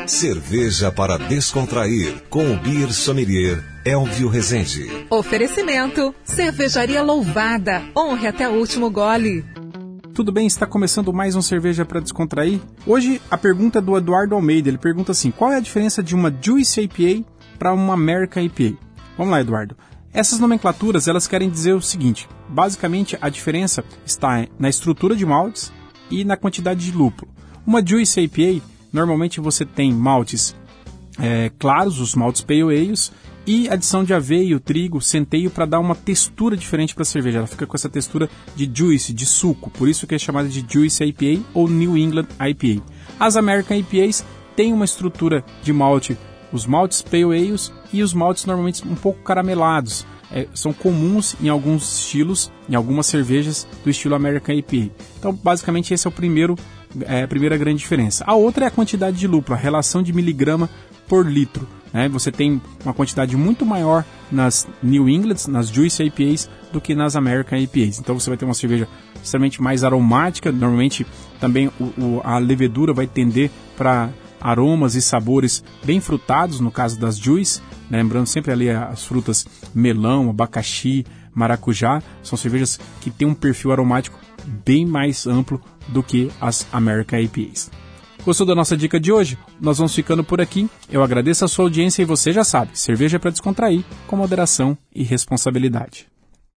Cerveja para descontrair, com o Beer Sommelier Elvio Rezende. Oferecimento, Cervejaria Louvada, honre até o último gole. Tudo bem? Está começando mais um Cerveja para Descontrair. Hoje a pergunta é do Eduardo Almeida. Ele pergunta assim: qual é a diferença de uma Juice IPA para uma American IPA? Vamos lá, Eduardo. Essas nomenclaturas, elas querem dizer o seguinte: basicamente a diferença está na estrutura de maltes e na quantidade de lúpulo. Uma Juice IPA, normalmente você tem maltes claros, os maltes pale ales, e adição de aveia, trigo, centeio para dar uma textura diferente para a cerveja. Ela fica com essa textura de juice, de suco, por isso que é chamada de Juice IPA ou New England IPA. As American IPAs têm uma estrutura de malte, os maltes pale ales e os maltes normalmente um pouco caramelados. São comuns em alguns estilos, em algumas cervejas do estilo American IPA. Então, basicamente, esse é a primeira grande diferença. A outra é a quantidade de lúpulo, a relação de miligrama por litro. Você tem uma quantidade muito maior nas New England, nas Juice IPAs, do que nas American IPAs. Então você vai ter uma cerveja extremamente mais aromática. Normalmente também a levedura vai tender para aromas e sabores bem frutados, no caso das Juice. Lembrando sempre ali as frutas melão, abacaxi, maracujá. São cervejas que têm um perfil aromático bem mais amplo do que as American IPAs. Gostou da nossa dica de hoje? Nós vamos ficando por aqui. Eu agradeço a sua audiência e você já sabe, cerveja é para descontrair, com moderação e responsabilidade.